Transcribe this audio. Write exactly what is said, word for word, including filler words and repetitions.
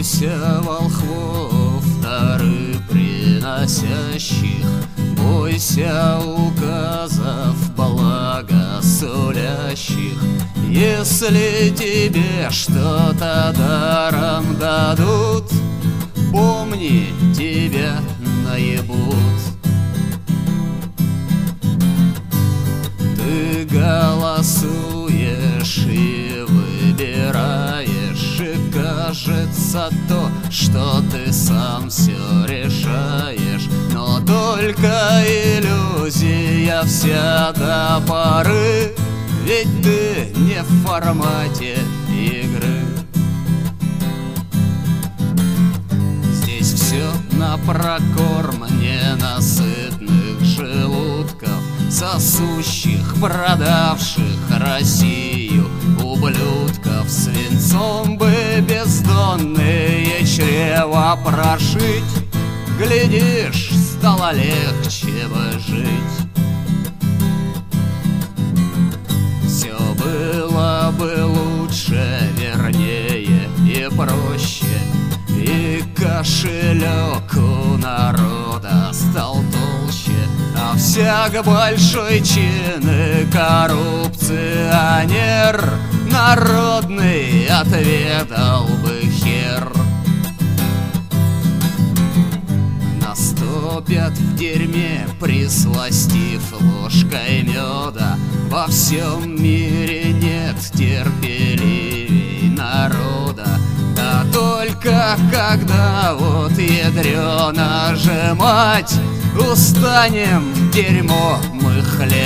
Бойся волхвов, дары приносящих, бойся указов благосулящих. Если тебе что-то даром дадут, помни, тебя наебут. Ты голосуешь и выбираешь, и кажется то, что ты сам все решаешь. Но только иллюзия вся до поры, ведь ты не в формате игры. Здесь все на прокорм ненасытных желудков, сосущих, продавших Россию ублюдков. Свинцом бы бездонные чрева прошить, глядишь, стало легче бы жить. Все было бы лучше, вернее и проще, и кошелек у народа стал толще, а всяк большой чин и коррупционер народный отведал бы хер. Наступят в дерьме, присластив ложкой меда. Во всем мире нет терпеливей народа. Да только когда вот ядрёна же мать, устанем, дерьмо мы хлеб